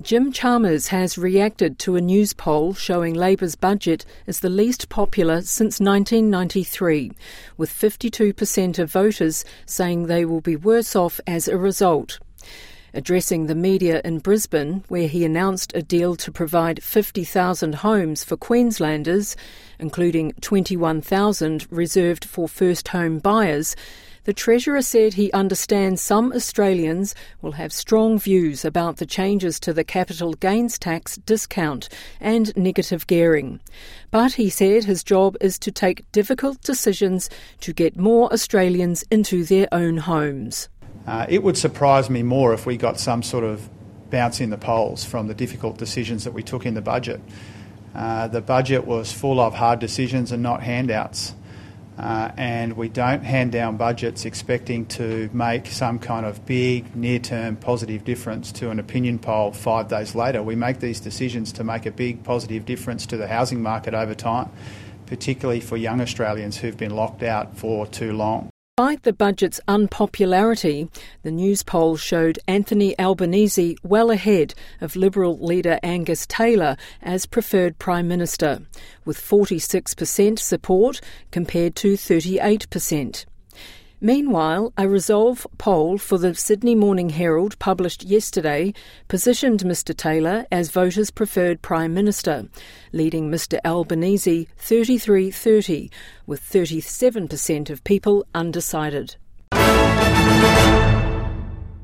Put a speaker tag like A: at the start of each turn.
A: Jim Chalmers has reacted to a news poll showing Labour's budget is the least popular since 1993, with 52% of voters saying they will be worse off as a result. Addressing the media in Brisbane, where he announced a deal to provide 50,000 homes for Queenslanders, including 21,000 reserved for first home buyers, the Treasurer said he understands some Australians will have strong views about the changes to the capital gains tax discount and negative gearing. But he said his job is to take difficult decisions to get more Australians into their own homes.
B: It would surprise me more if we got some sort of bounce in the polls from the difficult decisions that we took in the budget. The budget was full of hard decisions and not handouts. And we don't hand down budgets expecting to make some kind of big, near-term positive difference to an opinion poll 5 days later. We make these decisions to make a big positive difference to the housing market over time, particularly for young Australians who've been locked out for too long.
A: Despite the budget's unpopularity, the news poll showed Anthony Albanese well ahead of Liberal leader Angus Taylor as preferred Prime Minister, with 46% support compared to 38%. Meanwhile, a Resolve poll for the Sydney Morning Herald published yesterday positioned Mr Taylor as voters' preferred Prime Minister, leading Mr Albanese 33-30, with 37% of people undecided.